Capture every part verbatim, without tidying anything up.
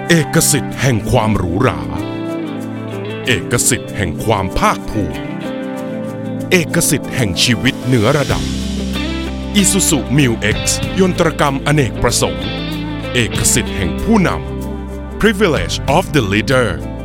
เอกสิทธิ์แห่งความหรูหราเอกสิทธิ์แห่งความภาคภูมิเอกสิทธิ์แห่งชีวิตเหนือระดับ Isuzu มิว เอ็กซ์ ยนตรกรรมอเนกประสงค์เอกสิทธิ์แห่งผู้นำ Privilege of the Leader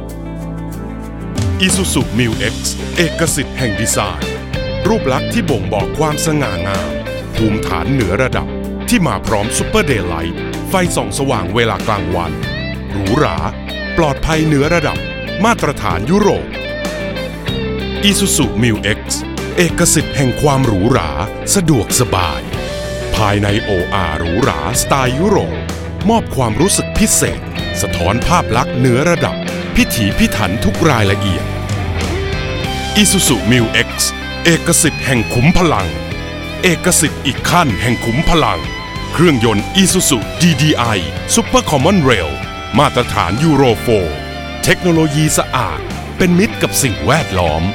Isuzu มิว เอ็กซ์ เอกสิทธิ์แห่งดีไซน์รูปลักษณ์ที่บ่งบอกความสง่างามภูมิฐานเหนือระดับที่มาพร้อมซุปเปอร์เดย์ไลท์ไฟส่องสว่างเวลากลางวันหรูหราปลอดภัยเหนือระดับมาตรฐานยุโรป Isuzu มิว เอ็กซ์ เอกสิทธิ์แห่งความหรูหราสะดวกสบายภายใน โอ อาร์ หรูหราสไตล์ยุโรปมอบความรู้สึกพิเศษสะท้อนภาพลักษณ์เหนือระดับพิถีพิถันทุกรายละเอียด Isuzu มิว เอ็กซ์ เอกสิทธิ์แห่งขุมพลังเอกสิทธิ์อีกขั้นแห่งขุมพลังเครื่องยนต์ Isuzu ดี ดี ไอ Super Common Rail มาตรฐานยูโรโฟร์เทคโนโลยีสะอาดเป็นมิตรกับสิ่งแวดล้อม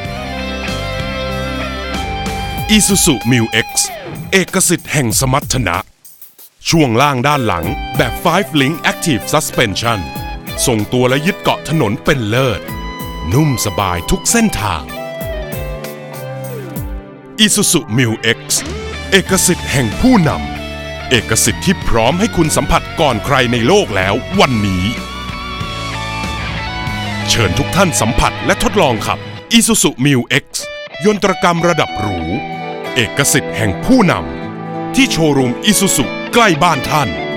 Isuzu มิว เอ็กซ์ เอกสิทธิ์แห่งสมรรถนะช่วงล่างด้านหลังแบบ ไฟว์ Link Active Suspension ทรงตัวและยึดเกาะถนนเป็นเลิศนุ่มสบายทุกเส้นทาง Isuzu มิว เอ็กซ์ เอกสิทธิ์แห่งผู้นำเอกสิทธิ์ที่พร้อมให้คุณสัมผัสก่อนใครในโลกแล้ววันนี้เชิญทุกท่านสัมผัสและทดลองขับ Isuzu มิว เอ็กซ์ ยนตรกรรมระดับหรูเอกสิทธิ์แห่งผู้นำที่โชว์รูม Isuzu ใกล้บ้านท่าน